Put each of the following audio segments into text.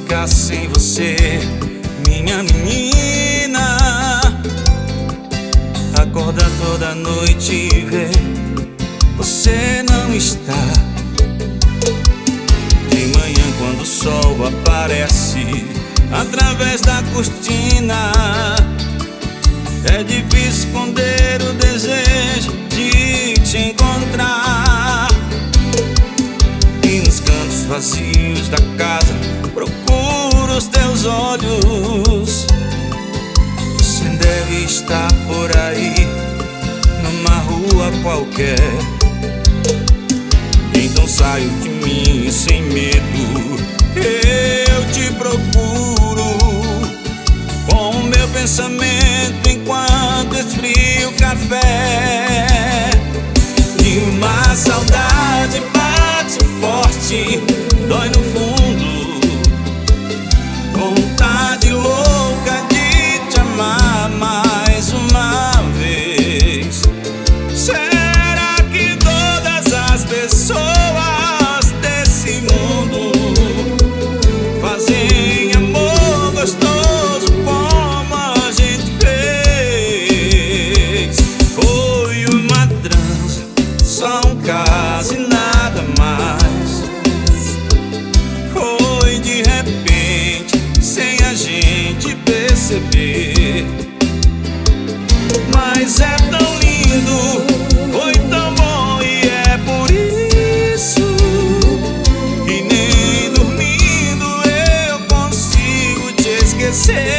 ficar sem você, minha menina. Acorda toda noite e vê, você não está. De manhã quando o sol aparece através da cortina, é difícil esconder o desejo de te encontrar. E nos cantos vazios da casa procuro os teus olhos. Você deve estar por aí, numa rua qualquer. Então saio de mim sem medo, eu te procuro com o meu pensamento enquanto esfrio o café. E uma saudade bate forte, dói no fundo, vontade louca de te amar mais uma vez. Será que todas as pessoas desse mundo fazem amor gostoso como a gente fez? Foi uma transa, só um caso e nada mais. Foi de repente, sem a gente perceber. Mas é tão lindo, foi tão bom e é por isso que nem dormindo eu consigo te esquecer.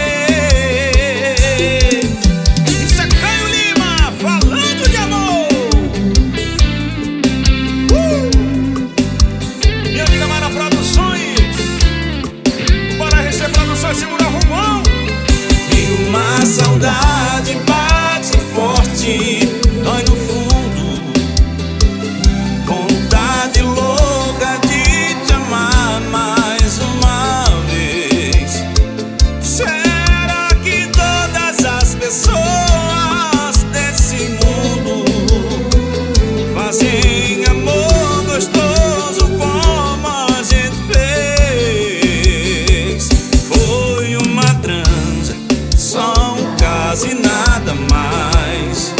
Isso é Caio Lima falando de amor. Minha amiga Mara Produções, para receber produções, segura rumão. E uma saudade bate forte, dói no fundo, vontade louca de te amar mais uma vez. Será que todas as pessoas desse mundo fazem amor gostoso como a gente fez? Foi uma transa, só um caso e nada mais.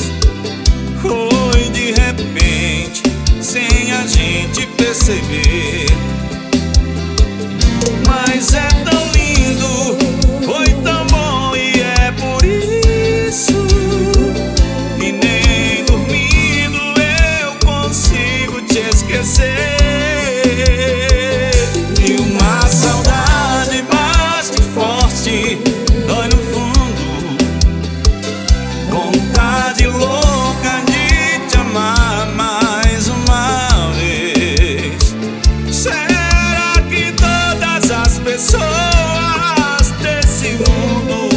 Foi de repente, sem a gente perceber. Mas é tão lindo, foi tão bom e é por isso que nem dormindo eu consigo te esquecer. E uma saudade bate forte, dói no fundo, vontade louca de te amar mais uma vez. Será que todas as pessoas desse mundo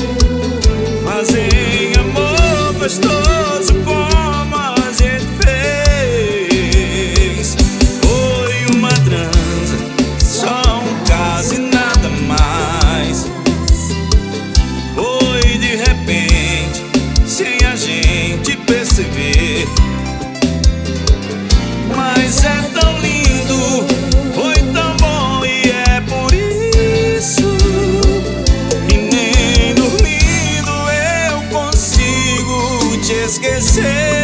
fazem amor gostoso como a gente fez? Foi uma transa, só um caso e nada mais. Foi de repente, sem a gente perceber. Mas é tão lindo, foi tão bom e é por isso que nem dormindo eu consigo te esquecer.